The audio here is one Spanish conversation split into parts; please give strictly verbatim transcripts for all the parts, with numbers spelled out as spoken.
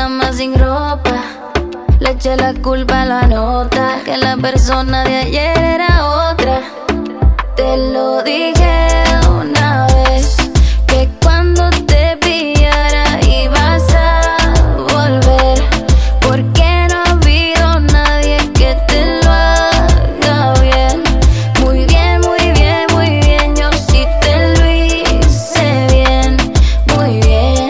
cama sin ropa. Le eché la culpa a la nota, que la persona de ayer era otra. Te lo dije una vez, que cuando te pillara ibas a volver, porque no ha habido nadie que te lo haga bien. Muy bien, muy bien, muy bien, yo sí te lo hice bien, muy bien.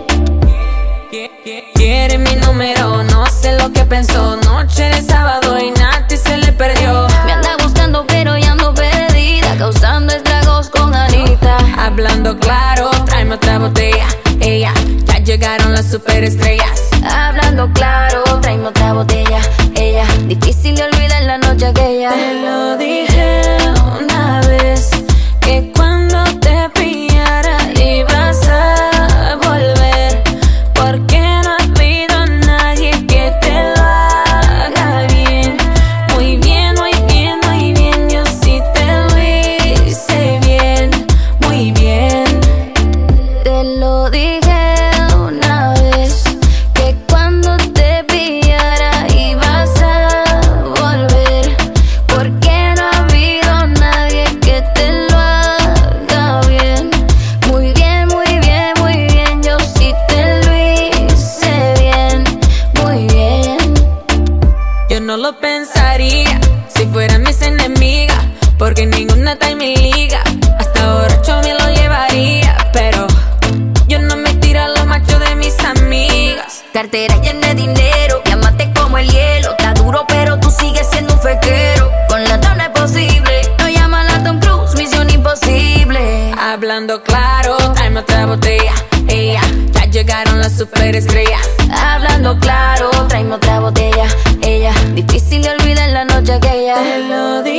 Quiere mi número, no sé lo que pensó. Noche de sábado y Nati se le perdió. Me anda buscando pero ya ando perdida, causando estragos con Anita. Hablando claro, tráeme otra botella. Ella, ya llegaron las superestrellas. Hablando claro, tráeme otra botella. Ella, difícil de olvidar la noche aquella. Te lo dije una vez, que cuando te pillara ibas a volver, porque no ha habido nadie que te lo haga bien. Muy bien, muy bien, muy bien, yo sí te lo hice bien, muy bien. Te lo dije una vez, que cuando te pillara ibas a volver, porque no ha habido nadie que te lo haga bien. Muy bien, muy bien, muy bien, yo sí te lo hice bien, muy bien. Yo no lo pensaría si fueran mis enemigas, porque ninguna está en mi liga. Hasta borracho me lo llevaría, pero yo no me tiro a los machos de mis amigas. Cartera llena de dinero, llámate como el hielo. Está duro pero tú sigues siendo un fequero. Con la tabla es posible, no llama a la Tom Cruise, misión imposible. Hablando claro, tráeme otra botella. Ella, ya llegaron las superestrellas. Hablando claro, tráeme otra botella. Ella, difícil de olvidar la noche aquella. Te lo